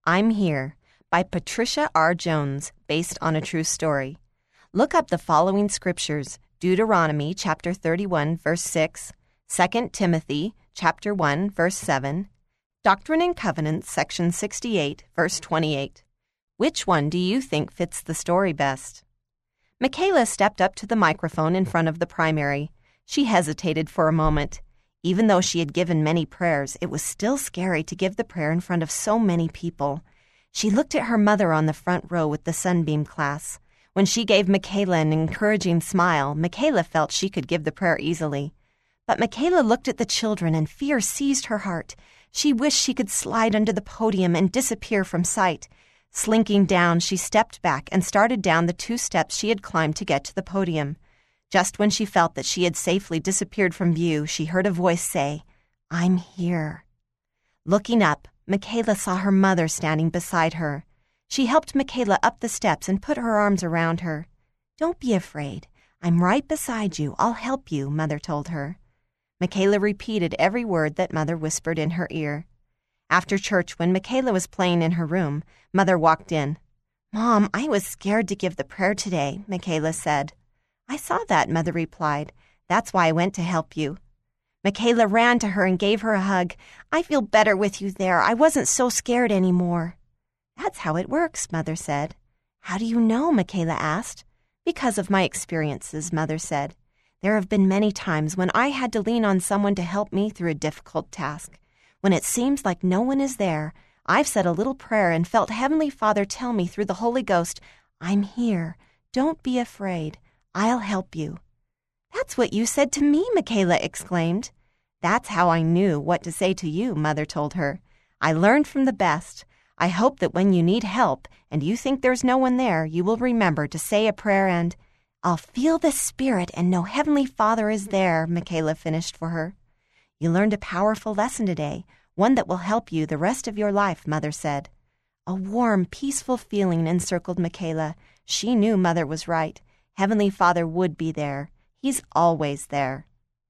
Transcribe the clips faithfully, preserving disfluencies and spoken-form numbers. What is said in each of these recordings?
I'm Here by Patricia R. Jones, based on a true story. Look up the following scriptures: Deuteronomy chapter thirty-one, verse six, Second Timothy chapter one, verse seven, Doctrine and Covenants, section sixty-eight, verse twenty-eight. Which one do you think fits the story best? Michaela stepped up to the microphone in front of the primary. She hesitated for a moment. Even though she had given many prayers, it was still scary to give the prayer in front of so many people. She looked at her mother on the front row with the Sunbeam class. When she gave Michaela an encouraging smile, Michaela felt she could give the prayer easily. But Michaela looked at the children and fear seized her heart. She wished she could slide under the podium and disappear from sight. Slinking down, she stepped back and started down the two steps she had climbed to get to the podium. Just when she felt that she had safely disappeared from view, she heard a voice say, "I'm here." Looking up, Michaela saw her mother standing beside her. She helped Michaela up the steps and put her arms around her. "Don't be afraid. I'm right beside you. I'll help you," Mother told her. Michaela repeated every word that Mother whispered in her ear. After church, when Michaela was playing in her room, Mother walked in. "Mom, I was scared to give the prayer today," Michaela said. "I saw that," Mother replied. "That's why I went to help you." Michaela ran to her and gave her a hug. "I feel better with you there. I wasn't so scared anymore." "That's how it works," Mother said. "How do you know?" Michaela asked. "Because of my experiences," Mother said. "There have been many times when I had to lean on someone to help me through a difficult task. When it seems like no one is there, I've said a little prayer and felt Heavenly Father tell me through the Holy Ghost, 'I'm here. Don't be afraid. I'll help you.'" "That's what you said to me," Michaela exclaimed. "That's how I knew what to say to you," Mother told her. "I learned from the best. I hope that when you need help and you think there's no one there, you will remember to say a prayer and—" "I'll feel the Spirit and know Heavenly Father is there," Michaela finished for her. "You learned a powerful lesson today, one that will help you the rest of your life," Mother said. A warm, peaceful feeling encircled Michaela. She knew Mother was right. Heavenly Father would be there. He's always there.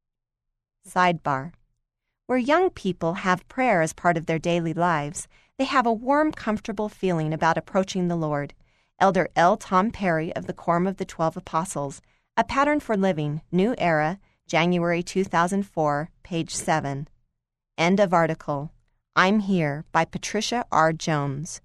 Sidebar: where young people have prayer as part of their daily lives, they have a warm, comfortable feeling about approaching the Lord. Elder L. Tom Perry of the Quorum of the Twelve Apostles, A Pattern for Living, New Era, January two thousand four, page seven. End of article. I'm Here by Patricia R. Jones.